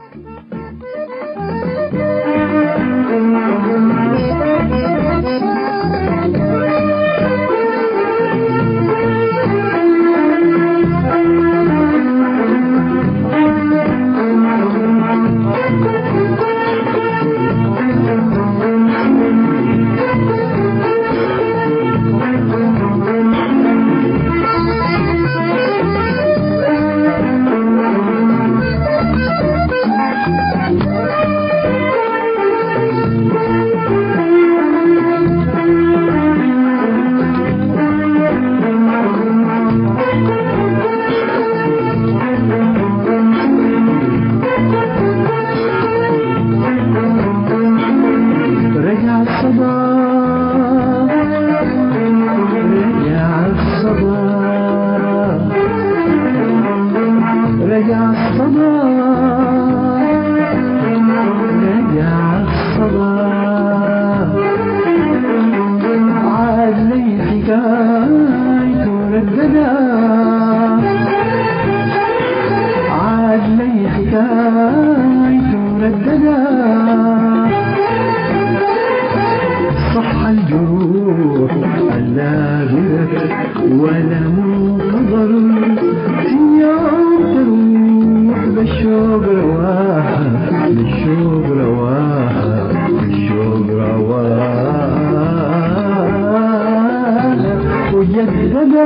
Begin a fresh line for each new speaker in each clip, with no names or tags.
صح الجروح اللاذرة ولا منتظر في يوم تروح بالشوق رواها بالشوق رواها بالشوق رواها وجددا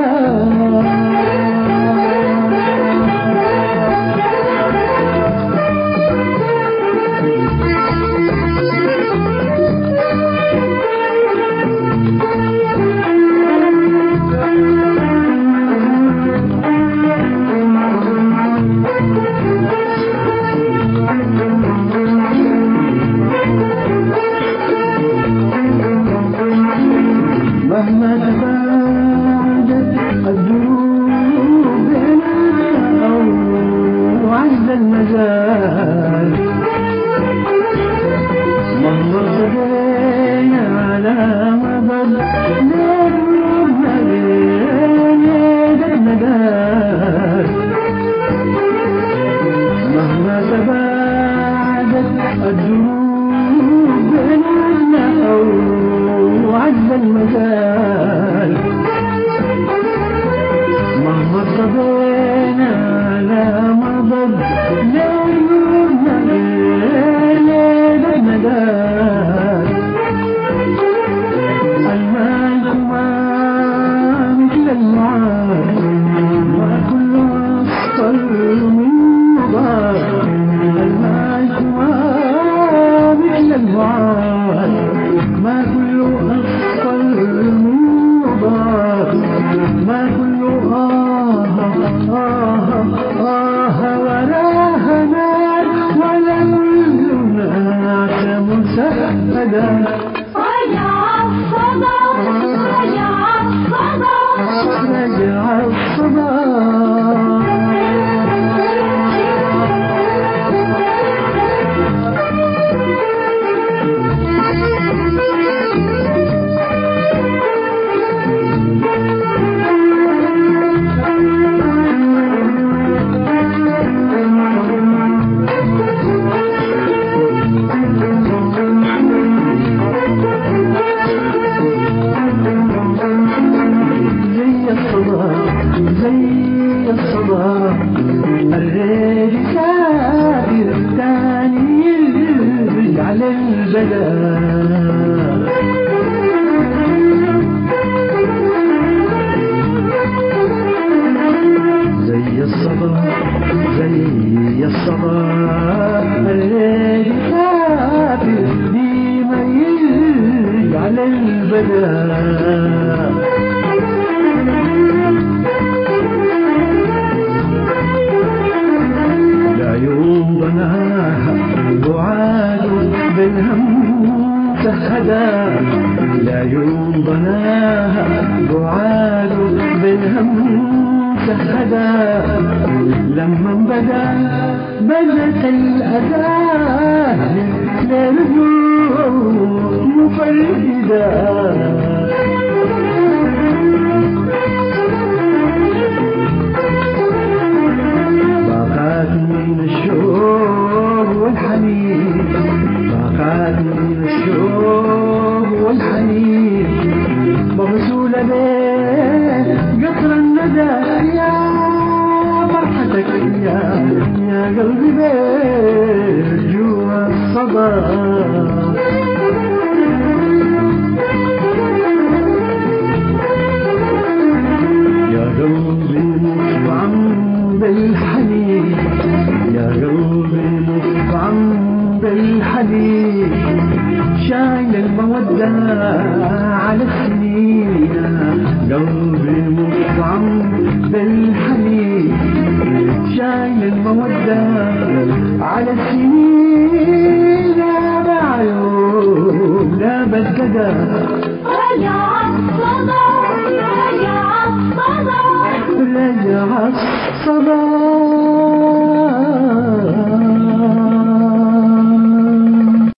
مهما تباعدت الدروب أو عز المزال مهما ارتدينا على مبد نرمى بين يد المدار مهما تباعدت الدروب بيننا أو عز المجال مهما ارتضينا على مضض ليلنا ليل المدار المال ما مثل المعاد ما كل أصفر من مضار المال ما مثل المعاد ما كل أصفر من مضار ما كل وراها نار ولا كلنا مسهدا
رجع الصدى رجع الصدى
رجع الصدى زي الصدى الريح سافر تاني يرجع للبلد زي الصدى الريح سافر ديما يرجع للبلد يوم ضناها بعاد بالهم سهدا لا يوم ضناها بعاد بالهم سهدا لما بدت الأذان للرجوع مفردا من الشوق البيت جوا الصدى بالحنين يا قلبي مطعم بالحنين شايل المودة على سنينا قلبي مطعم بالحنين شايل المودة على سنينا بعيون لا بددا